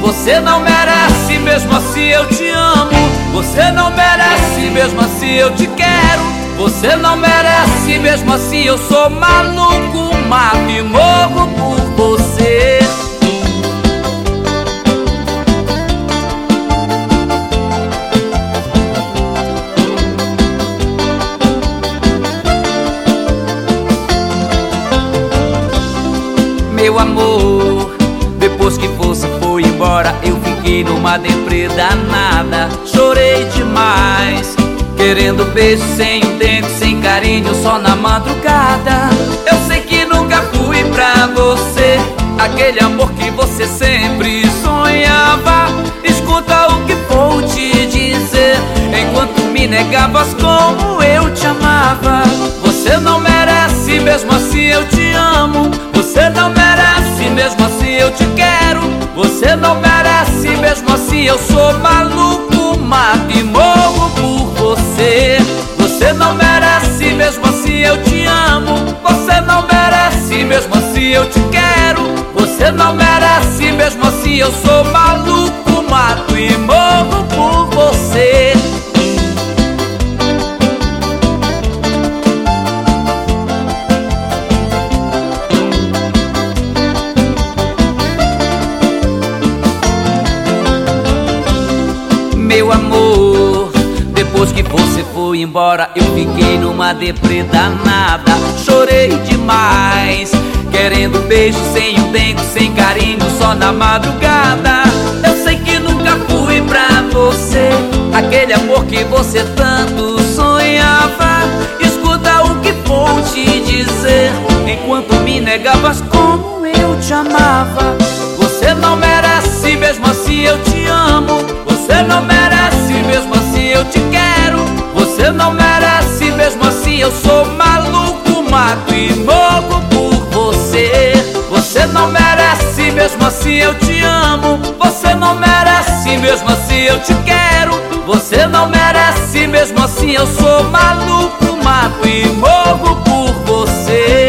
Você não merece, mesmo assim eu te amo. Você não merece, mesmo assim eu te quero. Você não merece, mesmo assim eu sou maluco, mato e morro por você. Meu amor, depois que você foi embora, eu fiquei numa deprê danada. Chorei demais, querendo beijo sem um dente, sem carinho, só na madrugada. Eu sei que nunca fui pra você aquele amor que você sempre sonhava. Escuta o que vou te dizer, enquanto me negavas como eu te amava. Você não merece, mesmo assim eu te amo. Você não merece, mesmo assim eu te quero. Você não merece, mesmo assim eu sou maluco, mato e morro por você. Você não merece, mesmo assim eu te amo. Você não merece, mesmo assim eu te quero. Você não merece, mesmo assim eu sou maluco, mato e morro por você. Meu amor, depois que você foi embora, eu fiquei numa deprê danada. Chorei demais, querendo beijo sem um dente, sem carinho, só na madrugada. Eu sei que nunca fui pra você aquele amor que você tanto sonhava. Escuta o que vou te dizer, enquanto me negavas como eu te amava. Você não merece, mesmo assim eu te amo. Você não merece, mesmo assim eu te quero. Você não merece, mesmo assim eu sou maluco, mato e morro por você. Você não merece, mesmo assim eu te amo. Você não merece, mesmo assim eu te quero. Você não merece, mesmo assim eu sou maluco, mato e morro por você.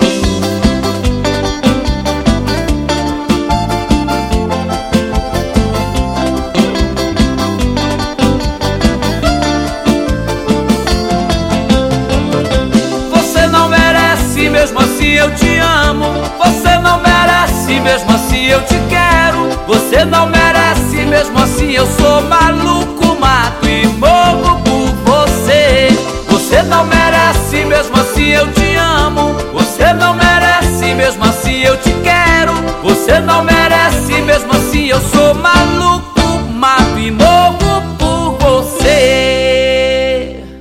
Mesmo assim eu te amo. Você não merece, mesmo assim eu te quero. Você não merece, mesmo assim eu sou maluco, mato e morro por você. Você não merece, mesmo assim eu te amo. Você não merece, mesmo assim eu te quero. Você não merece, mesmo assim